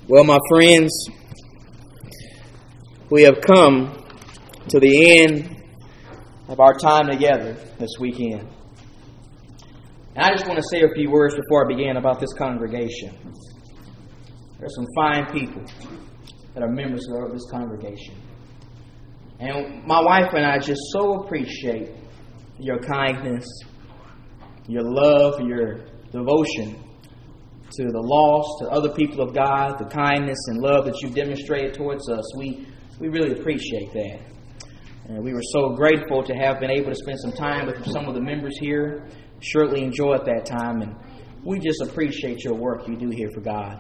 Well, my friends, we have come to the end of our time together this weekend. And I just want to say a few words before I begin about this congregation. There are some fine people that are members of this congregation. And my wife and I just so appreciate your kindness, your love, your devotion to the lost, to other people of God, the kindness and love that you've demonstrated towards us. We really appreciate that. And we were so grateful to have been able to spend some time with some of the members here. Surely enjoyed that time, and we just appreciate your work you do here for God.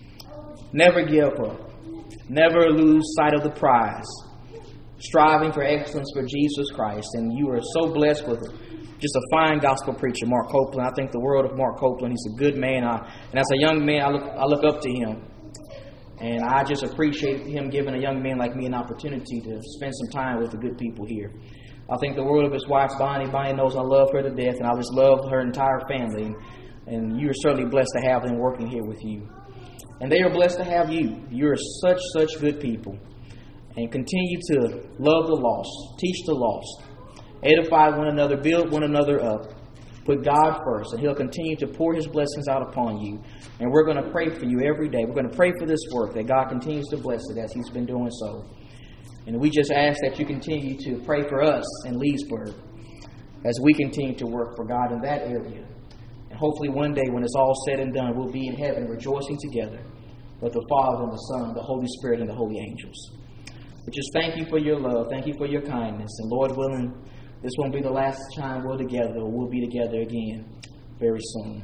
Never give up. Never lose sight of the prize. Striving for excellence for Jesus Christ. And you are so blessed with just a fine gospel preacher, Mark Copeland. I think the world of Mark Copeland. He's a good man. And as a young man, I look up to him. And I just appreciate him giving a young man like me an opportunity to spend some time with the good people here. I think the world of his wife, Bonnie. Bonnie knows I love her to death, and I just love her entire family. And you are certainly blessed to have them working here with you. And they are blessed to have you. You are such good people. And continue to love the lost, teach the lost, edify one another, build one another up, put God first, and He'll continue to pour His blessings out upon you. And we're going to pray for you every day. We're going to pray for this work, that God continues to bless it as He's been doing so. And we just ask that you continue to pray for us in Leesburg as we continue to work for God in that area. And hopefully one day when it's all said and done, we'll be in heaven rejoicing together with the Father and the Son, the Holy Spirit, and the holy angels. But just thank you for your love. Thank you for your kindness. And Lord willing, this won't be the last time we're together. We'll be together again very soon.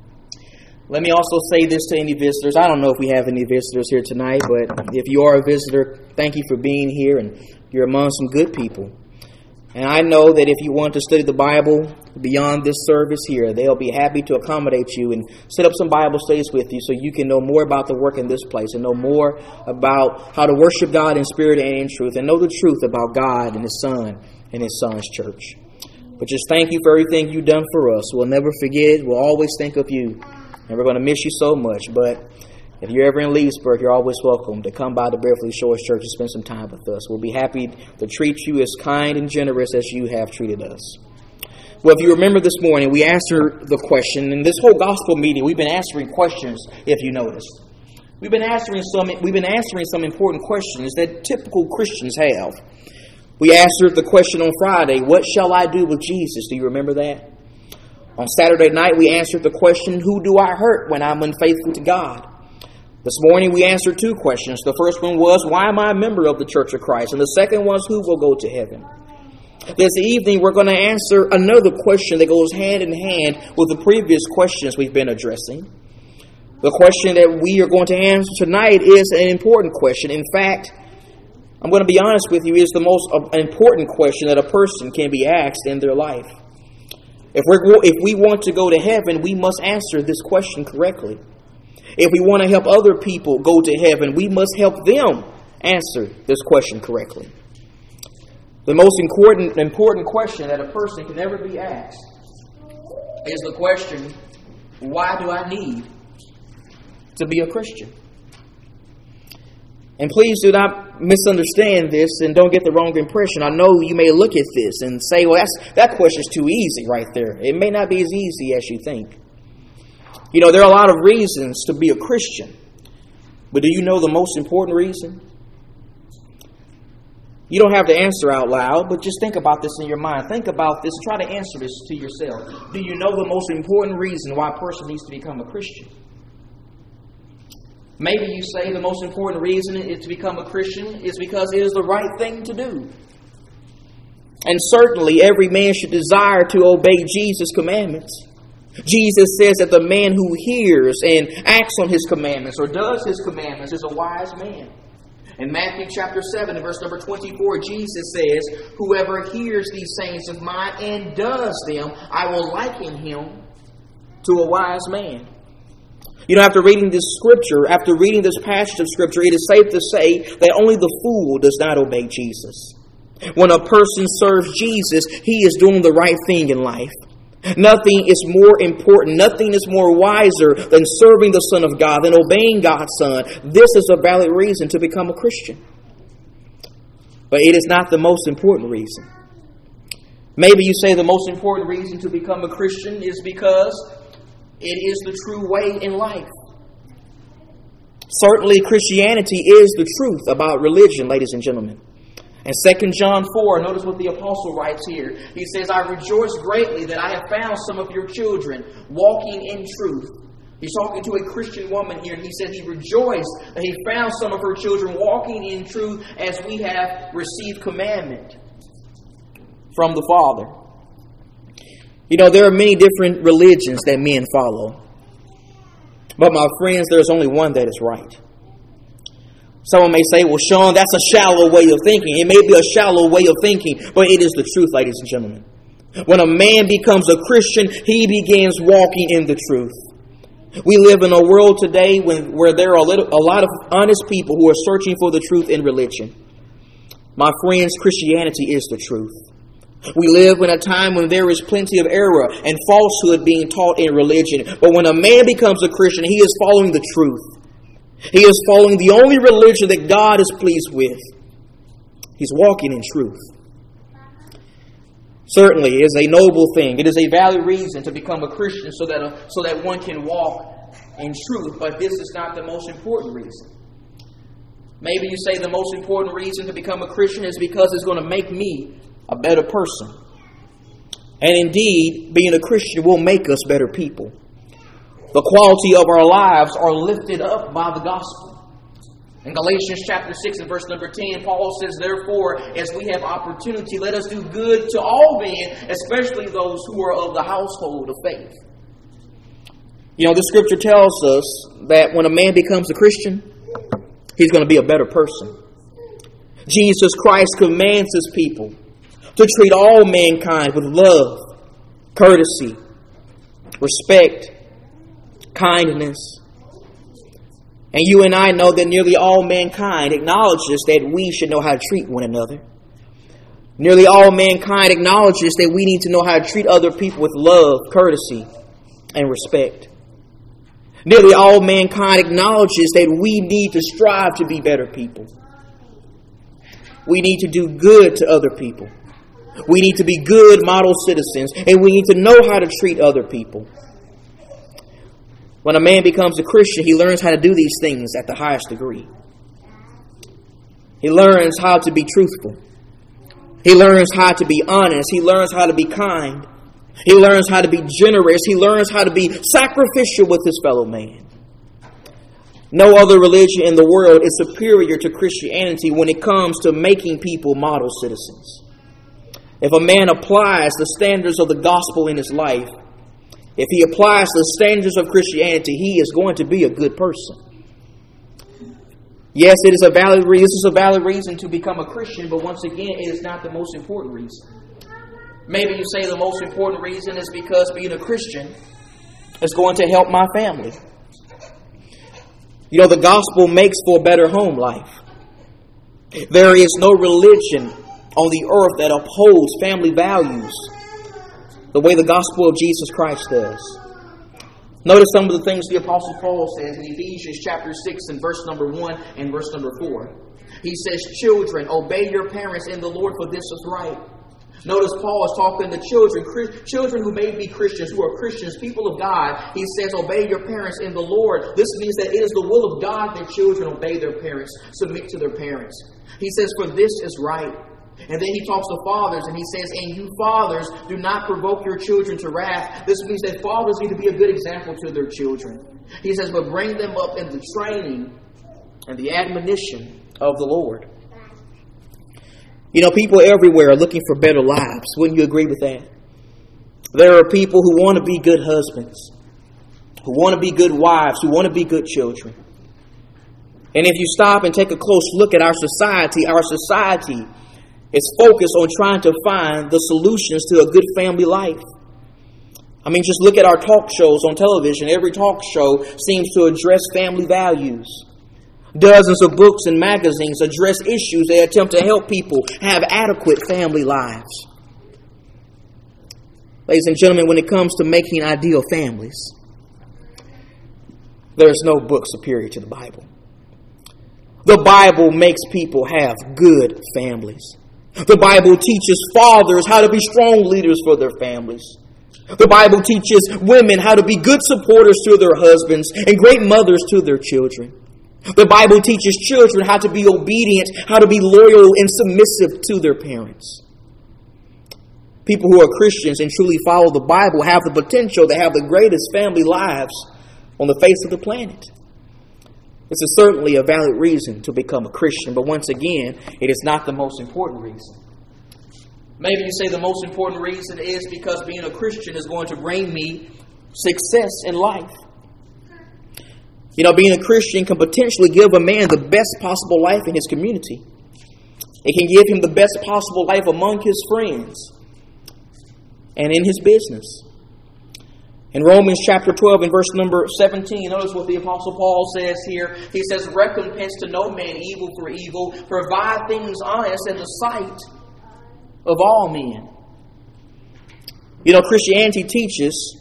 Let me also say this to any visitors. I don't know if we have any visitors here tonight, but if you are a visitor, thank you for being here, and you're among some good people. And I know that if you want to study the Bible beyond this service here, they'll be happy to accommodate you and set up some Bible studies with you so you can know more about the work in this place and know more about how to worship God in spirit and in truth, and know the truth about God and His Son and His Son's church. But just thank you for everything you've done for us. We'll never forget. We'll always think of you. And we're going to miss you so much. But if you're ever in Leesburg, you're always welcome to come by the Beverly Shores Church and spend some time with us. We'll be happy to treat you as kind and generous as you have treated us. Well, if you remember this morning, we answered the question. In this whole gospel meeting, we've been answering questions, if you noticed. We've been answering some important questions that typical Christians have. We answered the question on Friday, what shall I do with Jesus? Do you remember that? On Saturday night, we answered the question, who do I hurt when I'm unfaithful to God? This morning, we answered two questions. The first one was, why am I a member of the Church of Christ? And the second was, who will go to heaven? This evening, we're going to answer another question that goes hand in hand with the previous questions we've been addressing. The question that we are going to answer tonight is an important question. In fact, I'm going to be honest with you, is the most important question that a person can be asked in their life. If we want to go to heaven, we must answer this question correctly. If we want to help other people go to heaven, we must help them answer this question correctly. The most important question that a person can ever be asked is the question, why do I need to be a Christian? And please do not misunderstand this and don't get the wrong impression. I know you may look at this and say, well, that question's too easy right there. It may not be as easy as you think. You know, there are a lot of reasons to be a Christian. But do you know the most important reason? You don't have to answer out loud, but just think about this in your mind. Think about this. Try to answer this to yourself. Do you know the most important reason why a person needs to become a Christian? Maybe you say the most important reason to become a Christian is because it is the right thing to do. And certainly every man should desire to obey Jesus' commandments. Jesus says that the man who hears and acts on His commandments or does His commandments is a wise man. In Matthew chapter 7 and verse number 24, Jesus says, whoever hears these sayings of mine and does them, I will liken him to a wise man. You know, after reading this passage of Scripture, it is safe to say that only the fool does not obey Jesus. When a person serves Jesus, he is doing the right thing in life. Nothing is more important, nothing is more wiser than serving the Son of God, than obeying God's Son. This is a valid reason to become a Christian. But it is not the most important reason. Maybe you say the most important reason to become a Christian is because it is the true way in life. Certainly, Christianity is the truth about religion, ladies and gentlemen. In 2 John 4, notice what the apostle writes here. He says, I rejoice greatly that I have found some of your children walking in truth. He's talking to a Christian woman here. He said he rejoiced that he found some of her children walking in truth as we have received commandment from the Father. You know, there are many different religions that men follow. But my friends, there's only one that is right. Someone may say, well, Sean, that's a shallow way of thinking. It may be a shallow way of thinking, but it is the truth, ladies and gentlemen. When a man becomes a Christian, he begins walking in the truth. We live in a world today where there are a lot of honest people who are searching for the truth in religion. My friends, Christianity is the truth. We live in a time when there is plenty of error and falsehood being taught in religion. But when a man becomes a Christian, he is following the truth. He is following the only religion that God is pleased with. He's walking in truth. Certainly, it is a noble thing. It is a valid reason to become a Christian so that one can walk in truth. But this is not the most important reason. Maybe you say the most important reason to become a Christian is because it's going to make me a better person. And indeed, being a Christian will make us better people. The quality of our lives are lifted up by the gospel. In Galatians chapter 6 and verse number 10, Paul says, therefore, as we have opportunity, let us do good to all men, especially those who are of the household of faith. You know, the scripture tells us that when a man becomes a Christian, he's going to be a better person. Jesus Christ commands his people to treat all mankind with love, courtesy, respect, kindness. And you and I know that nearly all mankind acknowledges that we should know how to treat one another. Nearly all mankind acknowledges that we need to know how to treat other people with love, courtesy, and respect. Nearly all mankind acknowledges that we need to strive to be better people. We need to do good to other people. We need to be good model citizens, and we need to know how to treat other people. When a man becomes a Christian, he learns how to do these things at the highest degree. He learns how to be truthful. He learns how to be honest. He learns how to be kind. He learns how to be generous. He learns how to be sacrificial with his fellow man. No other religion in the world is superior to Christianity when it comes to making people model citizens. If a man applies the standards of the gospel in his life, if he applies the standards of Christianity, he is going to be a good person. Yes, it is a valid reason. This is a valid reason to become a Christian, but once again, it is not the most important reason. Maybe you say the most important reason is because being a Christian is going to help my family. You know, the gospel makes for a better home life. There is no religion on the earth that upholds family values the way the gospel of Jesus Christ does. Notice some of the things the Apostle Paul says in Ephesians chapter 6 and verse number 1 and verse number 4. He says, children, obey your parents in the Lord, for this is right. Notice Paul is talking to children who may be Christians, who are Christians, people of God. He says, obey your parents in the Lord. This means that it is the will of God that children obey their parents, submit to their parents. He says, for this is right. And then he talks to fathers and he says, and you fathers, do not provoke your children to wrath. This means that fathers need to be a good example to their children. He says, but bring them up in the training and the admonition of the Lord. You know, people everywhere are looking for better lives. Wouldn't you agree with that? There are people who want to be good husbands, who want to be good wives, who want to be good children. And if you stop and take a close look at our society is focused on trying to find the solutions to a good family life. I mean, just look at our talk shows on television. Every talk show seems to address family values. Dozens of books and magazines address issues that attempt to help people have adequate family lives. Ladies and gentlemen, when it comes to making ideal families, there is no book superior to the Bible. The Bible makes people have good families. The Bible teaches fathers how to be strong leaders for their families. The Bible teaches women how to be good supporters to their husbands and great mothers to their children. The Bible teaches children how to be obedient, how to be loyal and submissive to their parents. People who are Christians and truly follow the Bible have the potential to have the greatest family lives on the face of the planet. This is certainly a valid reason to become a Christian, but once again, it is not the most important reason. Maybe you say the most important reason is because being a Christian is going to bring me success in life. You know, being a Christian can potentially give a man the best possible life in his community. It can give him the best possible life among his friends and in his business. In Romans chapter 12 and verse number 17, notice what the Apostle Paul says here. He says, "Recompense to no man evil for evil, provide things honest in the sight of all men." You know, Christianity teaches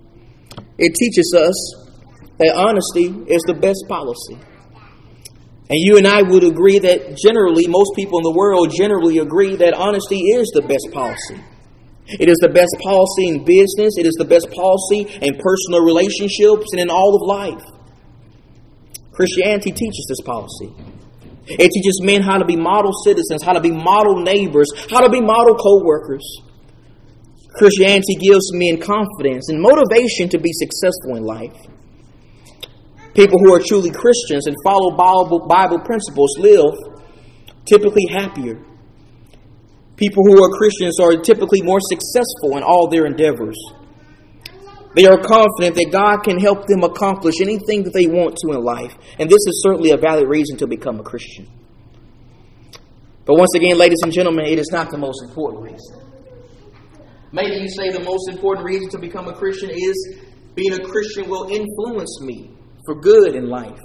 us that honesty is the best policy. And you and I would agree that generally, most people in the world generally agree that honesty is the best policy. It is the best policy in business. It is the best policy in personal relationships and in all of life. Christianity teaches this policy. It teaches men how to be model citizens, how to be model neighbors, how to be model co-workers. Christianity gives men confidence and motivation to be successful in life. People who are truly Christians and follow Bible principles live typically happier. People who are Christians are typically more successful in all their endeavors. They are confident that God can help them accomplish anything that they want to in life. And this is certainly a valid reason to become a Christian. But once again, ladies and gentlemen, it is not the most important reason. Maybe you say the most important reason to become a Christian is being a Christian will influence me for good in life.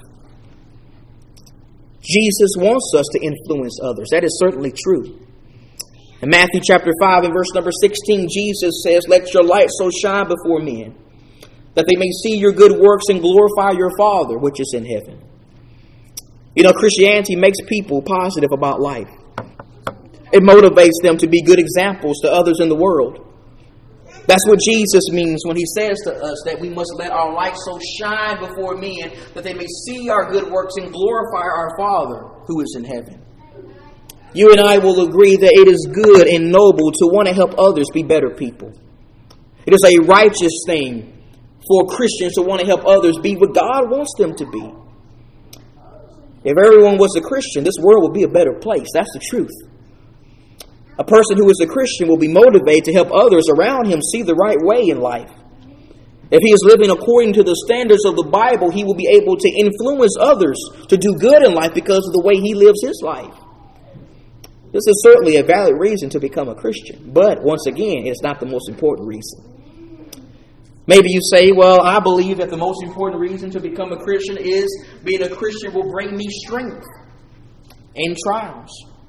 Jesus wants us to influence others. That is certainly true. In Matthew chapter 5 and verse number 16, Jesus says, "Let your light so shine before men, that they may see your good works and glorify your Father, which is in heaven." You know, Christianity makes people positive about life. It motivates them to be good examples to others in the world. That's what Jesus means when he says to us that we must let our light so shine before men, that they may see our good works and glorify our Father, who is in heaven. You and I will agree that it is good and noble to want to help others be better people. It is a righteous thing for Christians to want to help others be what God wants them to be. If everyone was a Christian, this world would be a better place. That's the truth. A person who is a Christian will be motivated to help others around him see the right way in life. If he is living according to the standards of the Bible, he will be able to influence others to do good in life because of the way he lives his life. This is certainly a valid reason to become a Christian. But once again, it's not the most important reason. Maybe you say, well, I believe that the most important reason to become a Christian is being a Christian will bring me strength in trials.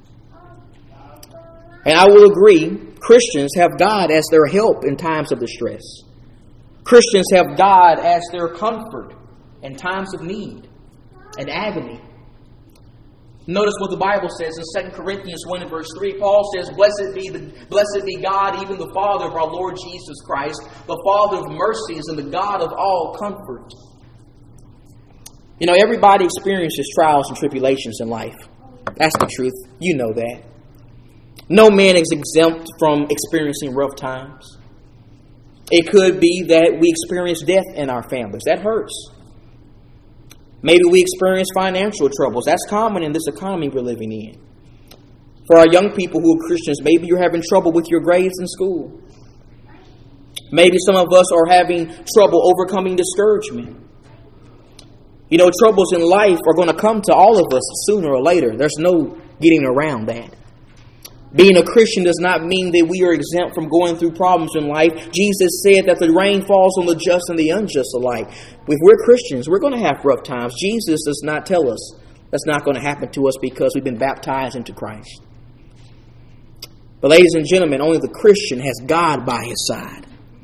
And I will agree, Christians have God as their help in times of distress. Christians have God as their comfort in times of need and agony. Notice what the Bible says in 2 Corinthians 1 and verse 3. Paul says, Blessed be God, even the Father of our Lord Jesus Christ, the Father of mercies and the God of all comfort. You know, everybody experiences trials and tribulations in life. That's the truth. You know that. No man is exempt from experiencing rough times. It could be that we experience death in our families. That hurts. Maybe we experience financial troubles. That's common in this economy we're living in. For our young people who are Christians, maybe you're having trouble with your grades in school. Maybe some of us are having trouble overcoming discouragement. You know, troubles in life are going to come to all of us sooner or later. There's no getting around that. Being a Christian does not mean that we are exempt from going through problems in life. Jesus said that the rain falls on the just and the unjust alike. If we're Christians, we're going to have rough times. Jesus does not tell us that's not going to happen to us because we've been baptized into Christ. But ladies and gentlemen, only the Christian has God by his side.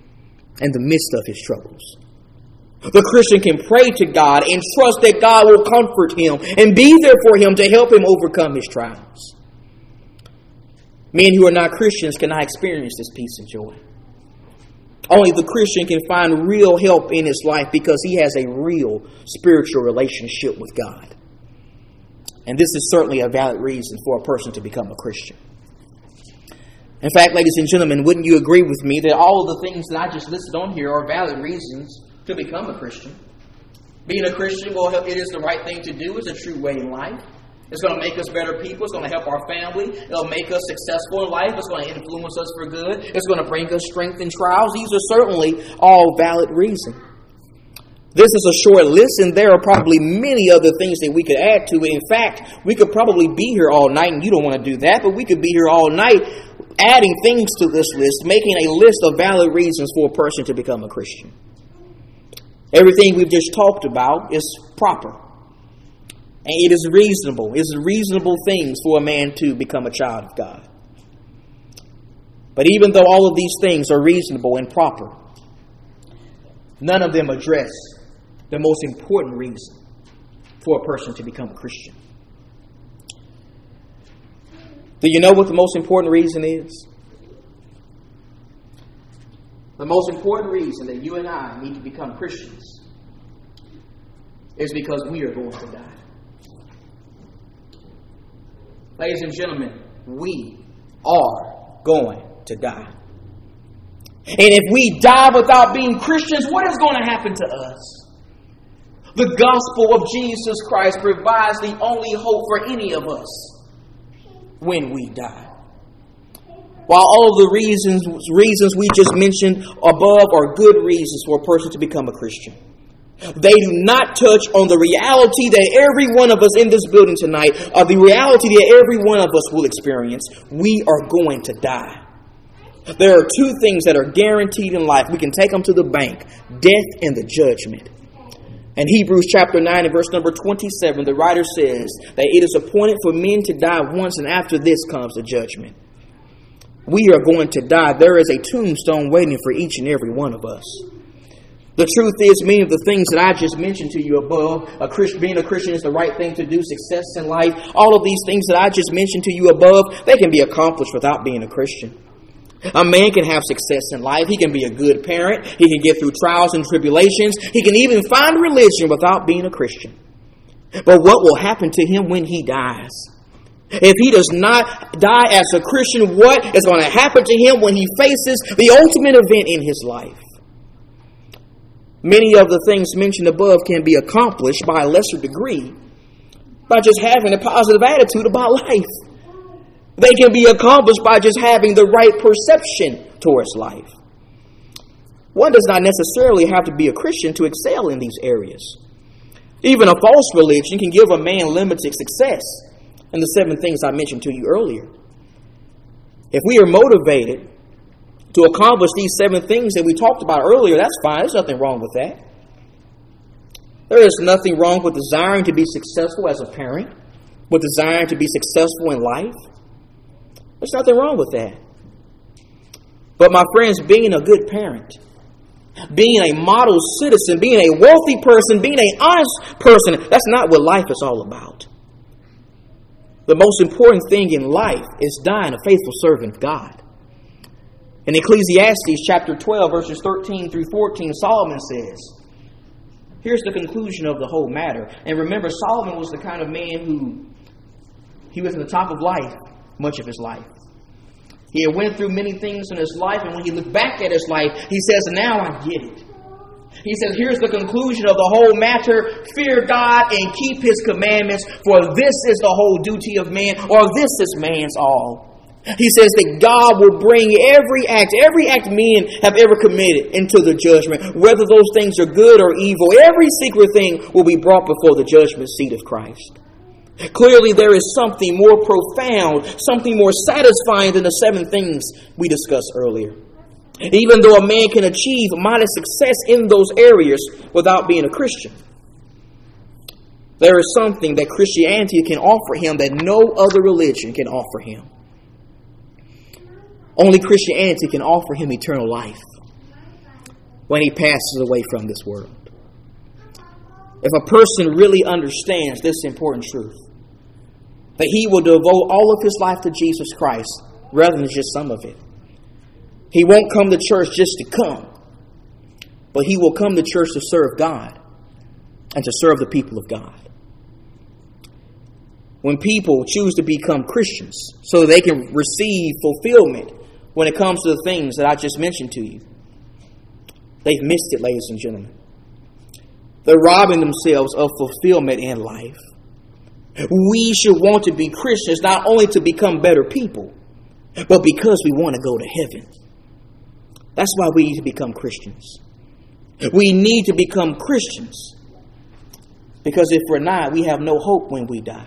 in the midst of his troubles. The Christian can pray to God and trust that God will comfort him and be there for him to help him overcome his trials. Men who are not Christians cannot experience this peace and joy. Only the Christian can find real help in his life because he has a real spiritual relationship with God. And this is certainly a valid reason for a person to become a Christian. In fact, ladies and gentlemen, wouldn't you agree with me that all of the things that I just listed on here are valid reasons to become a Christian? Being a Christian, well, it is the right thing to do. It's a true way in life. It's going to make us better people. It's going to help our family. It'll make us successful in life. It's going to influence us for good. It's going to bring us strength in trials. These are certainly all valid reasons. This is a short list, and there are probably many other things that we could add to it. In fact, we could probably be here all night, and you don't want to do that, but we could be here all night adding things to this list, making a list of valid reasons for a person to become a Christian. Everything we've just talked about is proper. And it is reasonable. It's reasonable things for a man to become a child of God. But even though all of these things are reasonable and proper, none of them address the most important reason for a person to become a Christian. Do you know what the most important reason is? The most important reason that you and I need to become Christians is because we are going to die. Ladies and gentlemen, we are going to die. And if we die without being Christians, what is going to happen to us? The gospel of Jesus Christ provides the only hope for any of us when we die. While all of the reasons we just mentioned above are good reasons for a person to become a Christian, they do not touch on the reality that every one of us in this building tonight, or the reality that every one of us will experience. We are going to die. There are two things that are guaranteed in life. We can take them to the bank: death and the judgment. In Hebrews chapter 9 and verse number 27, the writer says that it is appointed for men to die once, and after this comes the judgment. We are going to die. There is a tombstone waiting for each and every one of us. The truth is, many of the things that I just mentioned to you above, being a Christian is the right thing to do, success in life, all of these things that I just mentioned to you above, they can be accomplished without being a Christian. A man can have success in life. He can be a good parent. He can get through trials and tribulations. He can even find religion without being a Christian. But what will happen to him when he dies? If he does not die as a Christian, what is going to happen to him when he faces the ultimate event in his life? Many of the things mentioned above can be accomplished by a lesser degree by just having a positive attitude about life. They can be accomplished by just having the right perception towards life. One does not necessarily have to be a Christian to excel in these areas. Even a false religion can give a man limited success in the 7 things I mentioned to you earlier. If we are motivated to accomplish these 7 things that we talked about earlier, that's fine. There's nothing wrong with that. There is nothing wrong with desiring to be successful as a parent, with desiring to be successful in life. There's nothing wrong with that. But my friends, being a good parent, being a model citizen, being a wealthy person, being an honest person, that's not what life is all about. The most important thing in life is dying a faithful servant of God. In Ecclesiastes chapter 12, verses 13 through 14, Solomon says, here's the conclusion of the whole matter. And remember, Solomon was the kind of man who, he was in the top of life much of his life. He had went through many things in his life, and when he looked back at his life, he says, now I get it. He says, here's the conclusion of the whole matter. Fear God and keep His commandments, for this is the whole duty of man, or this is man's all. He says that God will bring every act men have ever committed into the judgment, whether those things are good or evil. Every secret thing will be brought before the judgment seat of Christ. Clearly, there is something more profound, something more satisfying than the 7 things we discussed earlier. Even though a man can achieve modest success in those areas without being a Christian, there is something that Christianity can offer him that no other religion can offer him. Only Christianity can offer him eternal life. when he passes away from this world. If a person really understands this important truth, that he will devote all of his life to Jesus Christ rather than just some of it. He won't come to church just to come, but he will come to church to serve God and to serve the people of God. When people choose to become Christians so that they can receive fulfillment when it comes to the things that I just mentioned to you, they've missed it, ladies and gentlemen. They're robbing themselves of fulfillment in life. We should want to be Christians not only to become better people, but because we want to go to heaven. That's why we need to become Christians. We need to become Christians because if we're not, we have no hope when we die.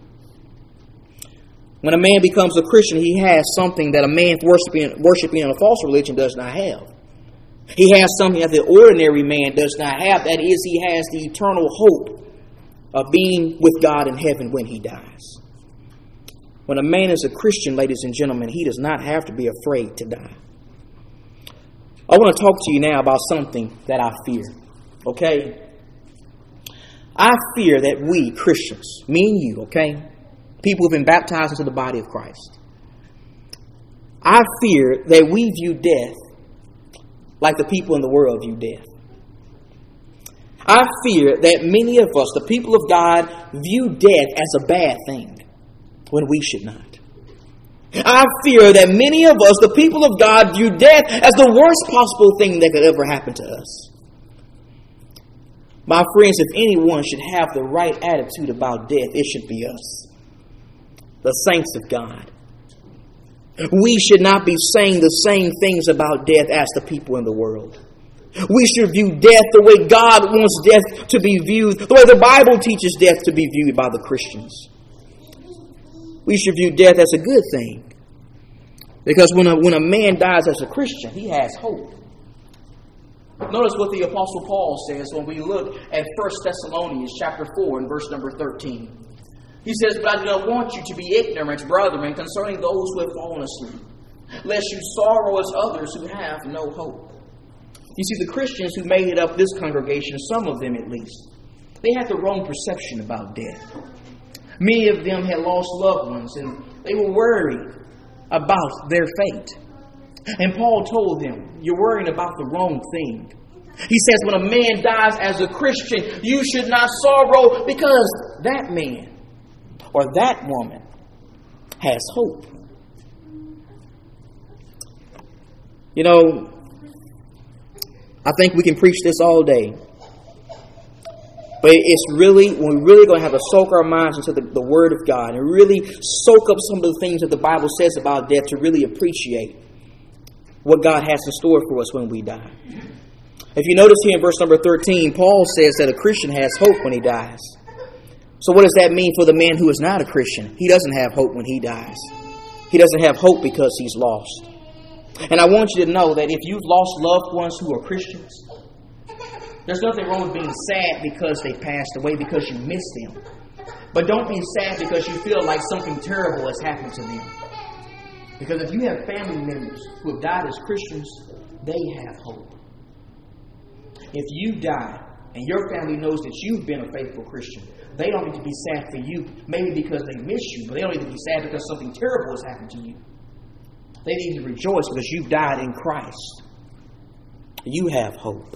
When a man becomes a Christian, he has something that a man worshiping in a false religion does not have. He has something that the ordinary man does not have. That is, he has the eternal hope of being with God in heaven when he dies. When a man is a Christian, ladies and gentlemen, he does not have to be afraid to die. I want to talk to you now about something that I fear. Okay? I fear that we Christians, me and you, okay, people who have been baptized into the body of Christ, I fear that we view death like the people in the world view death. I fear that many of us, the people of God, view death as a bad thing when we should not. I fear that many of us, the people of God, view death as the worst possible thing that could ever happen to us. My friends, if anyone should have the right attitude about death, it should be us, the saints of God. We should not be saying the same things about death as the people in the world. We should view death the way God wants death to be viewed, the way the Bible teaches death to be viewed by the Christians. We should view death as a good thing. Because when a man dies as a Christian, he has hope. Notice what the Apostle Paul says when we look at 1 Thessalonians chapter 4 and verse number 13. He says, "But I do not want you to be ignorant, brethren, concerning those who have fallen asleep, lest you sorrow as others who have no hope." You see, the Christians who made up this congregation, some of them at least, they had the wrong perception about death. Many of them had lost loved ones and they were worried about their fate. And Paul told them, you're worrying about the wrong thing. He says when a man dies as a Christian, you should not sorrow because that man or that woman has hope. You know, I think we can preach this all day. But it's really, we're really going to have to soak our minds into the Word of God and really soak up some of the things that the Bible says about death to really appreciate what God has in store for us when we die. If you notice here in verse number 13, Paul says that a Christian has hope when he dies. So what does that mean for the man who is not a Christian? He doesn't have hope when he dies. He doesn't have hope because he's lost. And I want you to know that if you've lost loved ones who are Christians, there's nothing wrong with being sad because they passed away, because you miss them. But don't be sad because you feel like something terrible has happened to them. Because if you have family members who have died as Christians, they have hope. If you die and your family knows that you've been a faithful Christian, they don't need to be sad for you, maybe because they miss you, but they don't need to be sad because something terrible has happened to you. They need to rejoice because you've died in Christ. You have hope.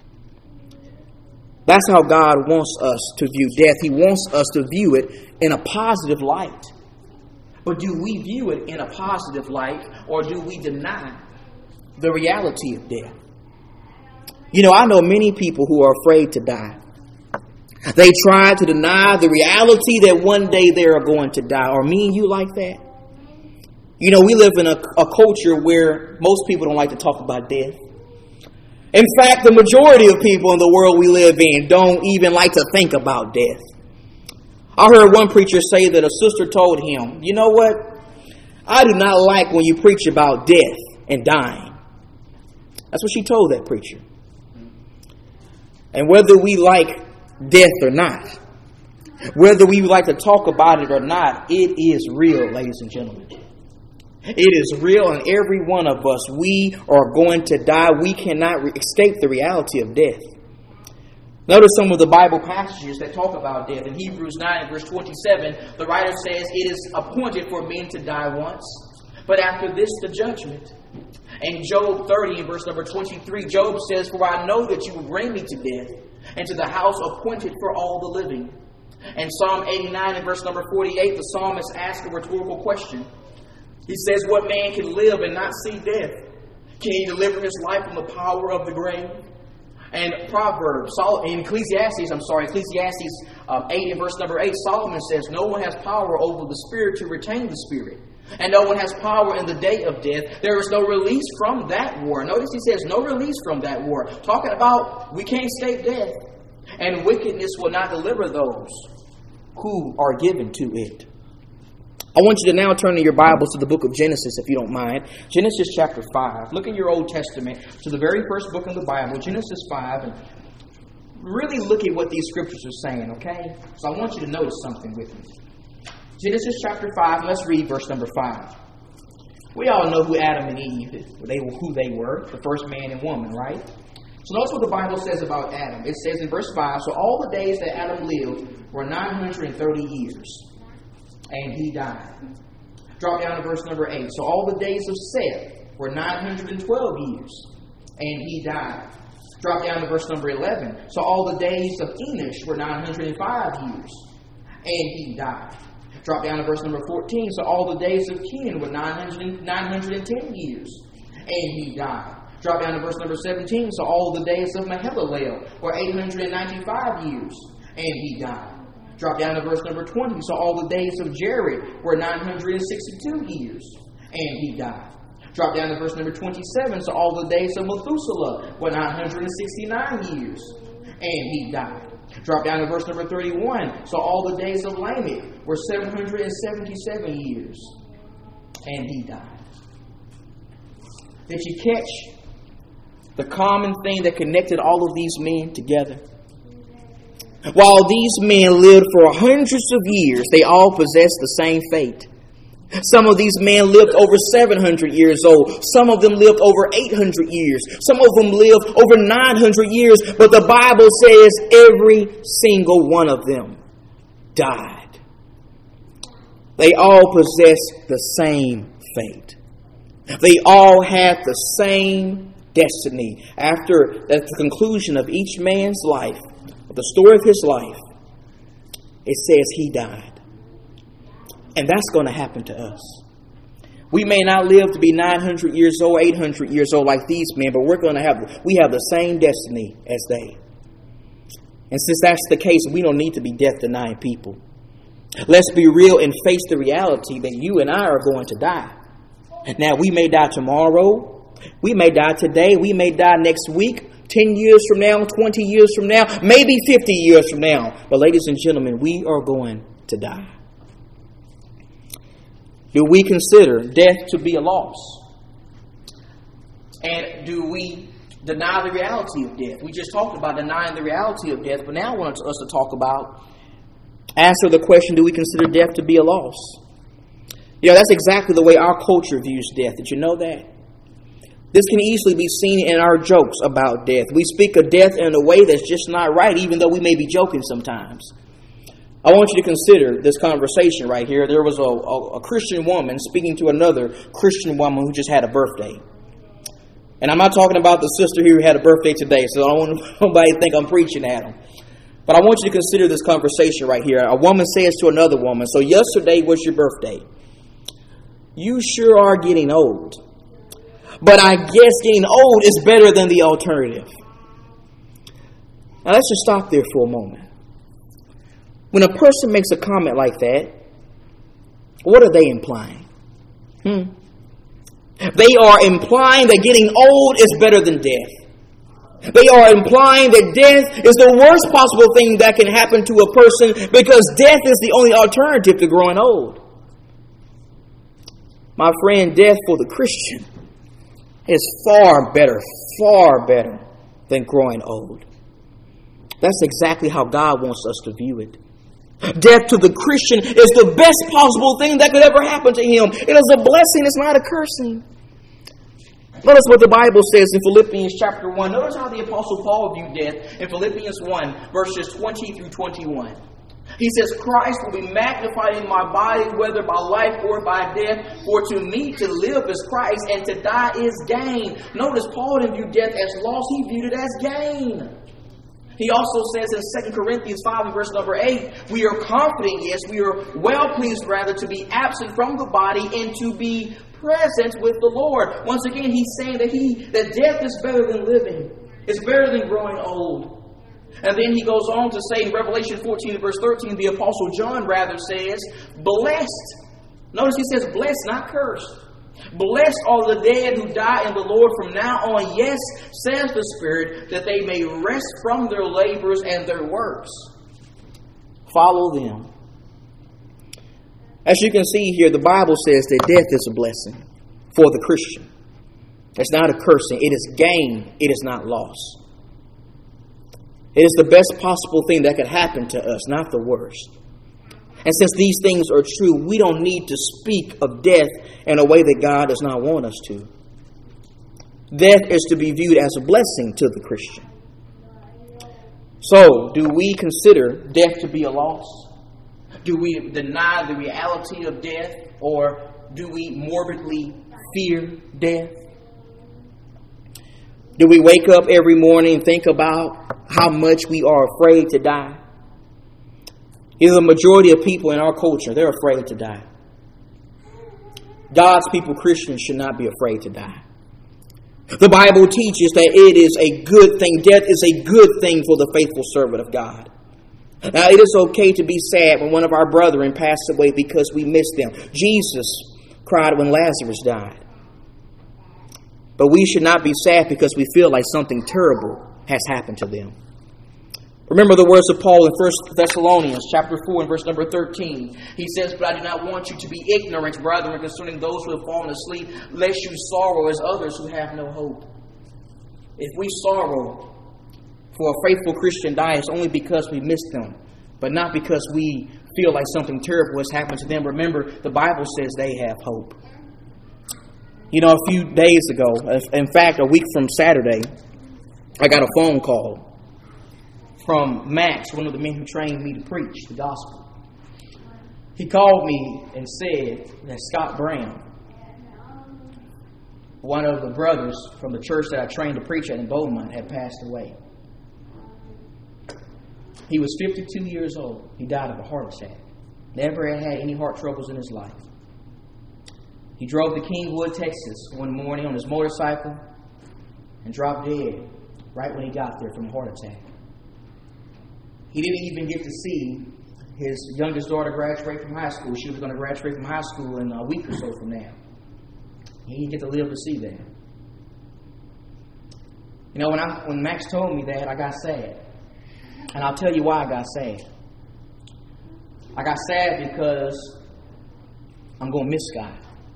That's how God wants us to view death. He wants us to view it in a positive light. But do we view it in a positive light, or do we deny the reality of death? You know, I know many people who are afraid to die. They try to deny the reality that one day they are going to die. Are me and you like that? You know, we live in a culture where most people don't like to talk about death. In fact, the majority of people in the world we live in don't even like to think about death. I heard one preacher say that a sister told him, you know what? I do not like when you preach about death and dying. That's what she told that preacher. And whether we like death or not, whether we like to talk about it or not, it is real, ladies and gentlemen. It is real, and every one of us, we are going to die. We cannot escape the reality of death. Notice some of the Bible passages that talk about death. In Hebrews 9 verse 27, the writer says, "It is appointed for men to die once, but after this the judgment." In Job 30 verse number 23, Job says, "For I know that you will bring me to death, and to the house appointed for all the living." In Psalm 89 and verse number 48, the psalmist asks a rhetorical question. He says, "What man can live and not see death? Can he deliver his life from the power of the grave?" And Ecclesiastes 8 and verse number 8, Solomon says, "No one has power over the spirit to retain the spirit, and no one has power in the day of death. There is no release from that war." Notice he says, no release from that war. Talking about we can't escape death. "And wickedness will not deliver those who are given to it." I want you to now turn in your Bibles to the book of Genesis, if you don't mind. Genesis chapter 5. Look in your Old Testament to the very first book of the Bible, Genesis 5, and really look at what these scriptures are saying, okay? So I want you to notice something with me. Genesis chapter 5, let's read verse number 5. We all know who Adam and Eve, who they were, the first man and woman, right? So notice what the Bible says about Adam. It says in verse 5, "So all the days that Adam lived were 930 years. And he died." Drop down to verse number 8. "So all the days of Seth were 912 years. And he died." Drop down to verse number 11. "So all the days of Enosh were 905 years. And he died." Drop down to verse number 14. "So all the days of Kenan were 910 years. And he died." Drop down to verse number 17. "So all the days of Mahalalel were 895 years. And he died." Drop down to verse number 20. "So all the days of Jared were 962 years. And he died." Drop down to verse number 27. "So all the days of Methuselah were 969 years. And he died." Drop down to verse number 31. "So all the days of Lamech were 777 years. And he died." Did you catch the common thing that connected all of these men together? While these men lived for hundreds of years, they all possessed the same fate. Some of these men lived over 700 years old. Some of them lived over 800 years. Some of them lived over 900 years. But the Bible says every single one of them died. They all possessed the same fate. They all had the same destiny. After at the conclusion of each man's life, the story of his life, it says he died. And that's going to happen to us. We may not live to be 900 years old, 800 years old like these men, but we have the same destiny as they. And since that's the case, we don't need to be death-denying people. Let's be real and face the reality that you and I are going to die. Now, we may die tomorrow. We may die today. We may die next week. 10 years from now, 20 years from now, maybe 50 years from now. But ladies and gentlemen, we are going to die. Do we consider death to be a loss? And do we deny the reality of death? We just talked about denying the reality of death, but now I want us to talk about, answer the question, do we consider death to be a loss? That's exactly the way our culture views death. Did you know that? This can easily be seen in our jokes about death. We speak of death in a way that's just not right, even though we may be joking sometimes. I want you to consider this conversation right here. There was a Christian woman speaking to another Christian woman who just had a birthday. And I'm not talking about the sister here who had a birthday today, so I don't want nobody to think I'm preaching at them. But I want you to consider this conversation right here. A woman says to another woman, "So yesterday was your birthday. You sure are getting old. But I guess getting old is better than the alternative." Now let's just stop there for a moment. When a person makes a comment like that, what are they implying? They are implying that getting old is better than death. They are implying that death is the worst possible thing that can happen to a person because death is the only alternative to growing old. My friend, death for the Christian is far better than growing old. That's exactly how God wants us to view it. Death to the Christian is the best possible thing that could ever happen to him. It is a blessing. It's not a cursing. Notice what the Bible says in Philippians chapter 1. Notice how the Apostle Paul viewed death in Philippians 1, verses 20 through 21. He says, Christ will be magnified in my body, whether by life or by death. For to me to live is Christ, and to die is gain. Notice Paul didn't view death as loss. He viewed it as gain. He also says in 2 Corinthians 5 and verse number 8, we are confident, yes, we are well pleased rather to be absent from the body and to be present with the Lord. Once again, he's saying that death is better than living. It's better than growing old. And then he goes on to say in Revelation 14 and verse 13, the Apostle John rather says, blessed. Notice he says blessed, not cursed. Blessed are the dead who die in the Lord from now on. Yes, says the Spirit, that they may rest from their labors and their works. Follow them. As you can see here, the Bible says that death is a blessing for the Christian. It's not a cursing. It is gain. It is not loss. It is the best possible thing that could happen to us, not the worst. And since these things are true, we don't need to speak of death in a way that God does not want us to. Death is to be viewed as a blessing to the Christian. So, do we consider death to be a loss? Do we deny the reality of death? Or do we morbidly fear death? Do we wake up every morning and think about how much we are afraid to die? The majority of people in our culture, they're afraid to die. God's people, Christians, should not be afraid to die. The Bible teaches that it is a good thing. Death is a good thing for the faithful servant of God. Now, it is okay to be sad when one of our brethren passed away because we missed them. Jesus cried when Lazarus died. But we should not be sad because we feel like something terrible has happened to them. Remember the words of Paul in 1 Thessalonians chapter 4 and verse number 13. He says, but I do not want you to be ignorant, brethren, concerning those who have fallen asleep, lest you sorrow as others who have no hope. If we sorrow for a faithful Christian die, it's only because we missed them, but not because we feel like something terrible has happened to them. Remember, the Bible says they have hope. You know, a few days ago, in fact, a week from Saturday, I got a phone call from Max, one of the men who trained me to preach the gospel. He called me and said that Scott Brown, one of the brothers from the church that I trained to preach at in Beaumont, had passed away. He was 52 years old. He died of a heart attack. Never had any heart troubles in his life. He drove to Kingwood, Texas one morning on his motorcycle and dropped dead right when he got there from a heart attack. He didn't even get to see his youngest daughter graduate from high school. She was going to graduate from high school in a week or so from now. He didn't get to live to see that. You know, when Max told me that, I got sad. And I'll tell you why I got sad. I got sad because I'm going to miss Scott.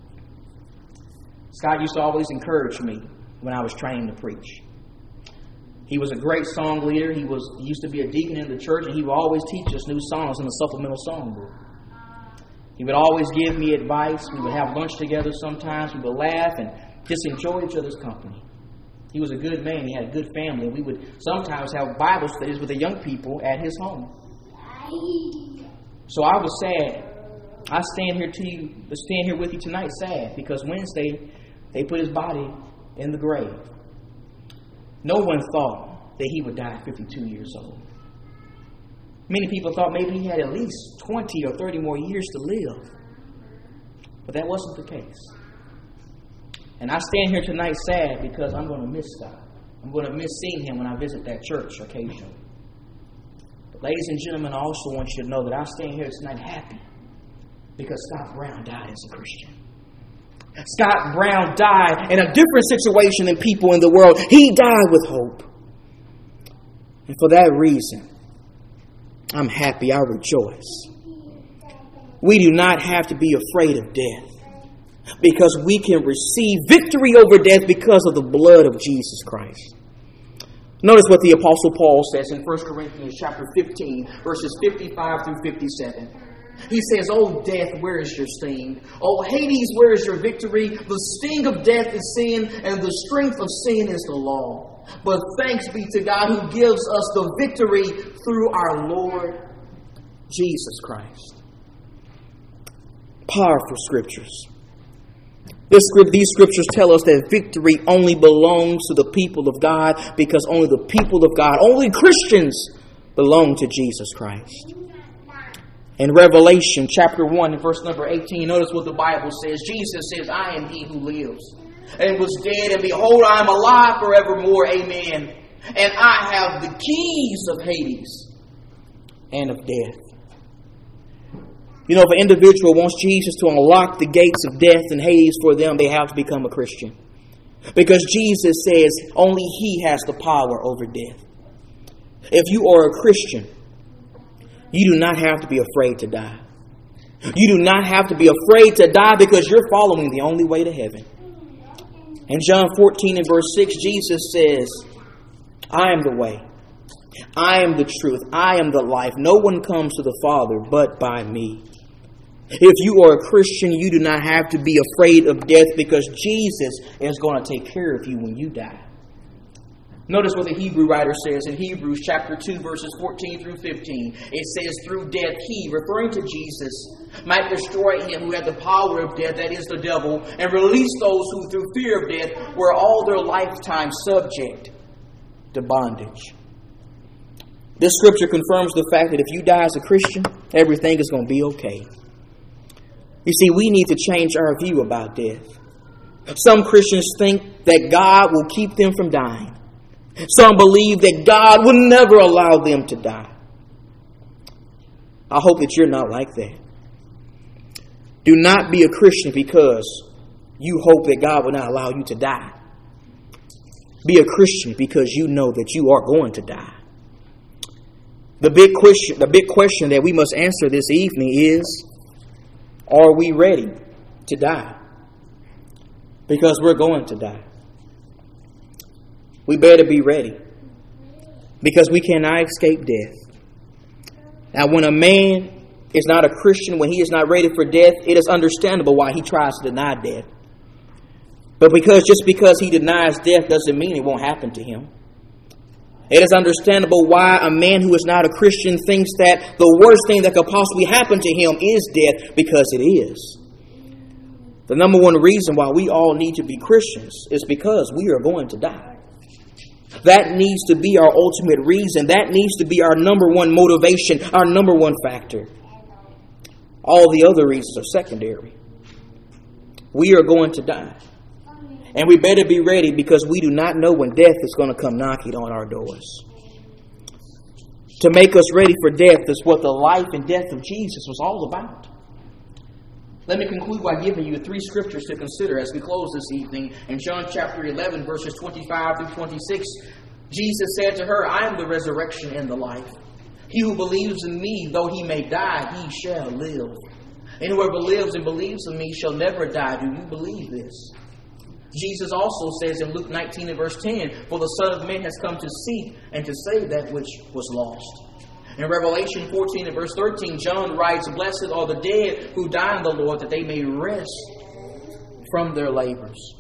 Scott used to always encourage me when I was training to preach. He was a great song leader. He used to be a deacon in the church, and he would always teach us new songs in the supplemental songbook. He would always give me advice. We would have lunch together sometimes. We would laugh and just enjoy each other's company. He was a good man. He had a good family. We would sometimes have Bible studies with the young people at his home. So I was sad. I stand here with you tonight sad because Wednesday they put his body in the grave. No one thought that he would die at 52 years old. Many people thought maybe he had at least 20 or 30 more years to live. But that wasn't the case. And I stand here tonight sad because I'm going to miss Scott. I'm going to miss seeing him when I visit that church occasionally. But ladies and gentlemen, I also want you to know that I stand here tonight happy because Scott Brown died as a Christian. Scott Brown died in a different situation than people in the world. He died with hope. And for that reason, I'm happy. I rejoice. We do not have to be afraid of death because we can receive victory over death because of the blood of Jesus Christ. Notice what the Apostle Paul says in 1 Corinthians chapter 15, verses 55 through 57. He says, "O death, where is your sting? O Hades, where is your victory? The sting of death is sin, and the strength of sin is the law. But thanks be to God who gives us the victory through our Lord Jesus Christ." Powerful scriptures. These scriptures tell us that victory only belongs to the people of God, because only the people of God, only Christians, belong to Jesus Christ. In Revelation chapter 1 and verse number 18, notice what the Bible says. Jesus says, "I am he who lives and was dead, and behold, I am alive forevermore. Amen. And I have the keys of Hades and of death." You know, if an individual wants Jesus to unlock the gates of death and Hades for them, they have to become a Christian. Because Jesus says only he has the power over death. If you are a Christian, you do not have to be afraid to die. You do not have to be afraid to die, because you're following the only way to heaven. In John 14 and verse 6, Jesus says, "I am the way. I am the truth. I am the life. No one comes to the Father but by me." If you are a Christian, you do not have to be afraid of death, because Jesus is going to take care of you when you die. Notice what the Hebrew writer says in Hebrews chapter 2, verses 14 through 15. It says, "Through death he," referring to Jesus, "might destroy him who had the power of death, that is the devil, and release those who through fear of death were all their lifetime subject to bondage." This scripture confirms the fact that if you die as a Christian, everything is going to be okay. You see, we need to change our view about death. Some Christians think that God will keep them from dying. Some believe that God will never allow them to die. I hope that you're not like that. Do not be a Christian because you hope that God will not allow you to die. Be a Christian because you know that you are going to die. The big question that we must answer this evening is, are we ready to die? Because we're going to die. We better be ready, because we cannot escape death. Now, when a man is not a Christian, when he is not ready for death, it is understandable why he tries to deny death. But just because he denies death doesn't mean it won't happen to him. It is understandable why a man who is not a Christian thinks that the worst thing that could possibly happen to him is death, because it is. The number one reason why we all need to be Christians is because we are going to die. That needs to be our ultimate reason. That needs to be our number one motivation, our number one factor. All the other reasons are secondary. We are going to die. And we better be ready, because we do not know when death is going to come knocking on our doors. To make us ready for death is what the life and death of Jesus was all about. Let me conclude by giving you 3 scriptures to consider as we close this evening. In John chapter 11, verses 25 through 26, Jesus said to her, "I am the resurrection and the life. He who believes in me, though he may die, he shall live. And whoever lives and believes in me shall never die." Do you believe this? Jesus also says in Luke 19 and verse 10, "For the Son of Man has come to seek and to save that which was lost." In Revelation 14 and verse 13, John writes, "Blessed are the dead who die in the Lord, that they may rest from their labors."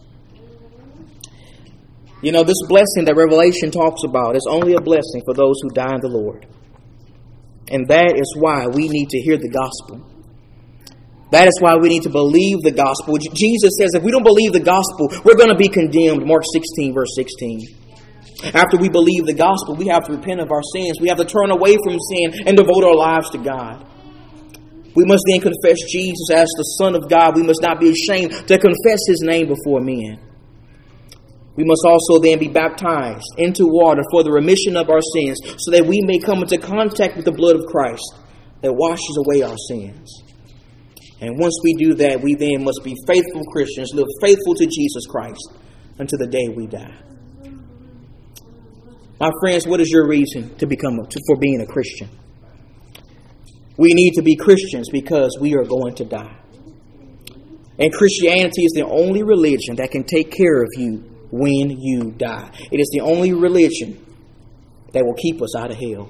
You know, this blessing that Revelation talks about is only a blessing for those who die in the Lord. And that is why we need to hear the gospel. That is why we need to believe the gospel. Jesus says if we don't believe the gospel, we're going to be condemned. Mark 16, verse 16. After we believe the gospel, we have to repent of our sins. We have to turn away from sin and devote our lives to God. We must then confess Jesus as the Son of God. We must not be ashamed to confess his name before men. We must also then be baptized into water for the remission of our sins, so that we may come into contact with the blood of Christ that washes away our sins. And once we do that, we then must be faithful Christians, live faithful to Jesus Christ until the day we die. My friends, what is your reason for being a Christian? We need to be Christians because we are going to die. And Christianity is the only religion that can take care of you when you die. It is the only religion that will keep us out of hell.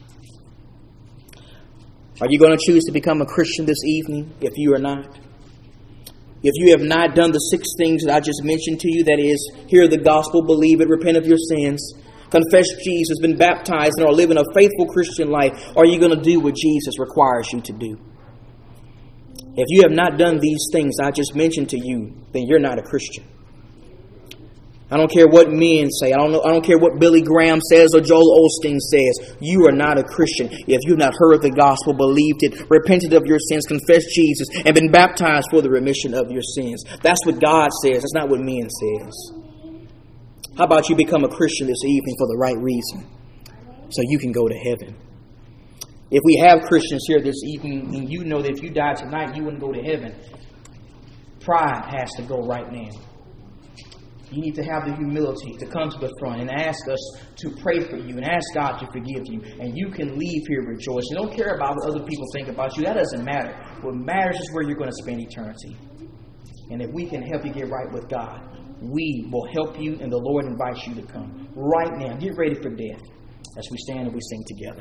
Are you going to choose to become a Christian this evening if you are not? If you have not done the 6 things that I just mentioned to you, that is, hear the gospel, believe it, repent of your sins, confess Jesus, been baptized, and are living a faithful Christian life, are you going to do what Jesus requires you to do? If you have not done these things I just mentioned to you, then you're not a Christian. I don't care what men say. I don't care what Billy Graham says or Joel Osteen says. You are not a Christian if you've not heard the gospel, believed it, repented of your sins, confessed Jesus, and been baptized for the remission of your sins. That's what God says. That's not what men says. How about you become a Christian this evening for the right reason, so you can go to heaven? If we have Christians here this evening, and you know that if you died tonight, you wouldn't go to heaven, pride has to go right now. You need to have the humility to come to the front and ask us to pray for you and ask God to forgive you. And you can leave here rejoicing. Don't care about what other people think about you. That doesn't matter. What matters is where you're going to spend eternity. And if we can help you get right with God, we will help you, and the Lord invites you to come right now. Get ready for death as we stand and we sing together.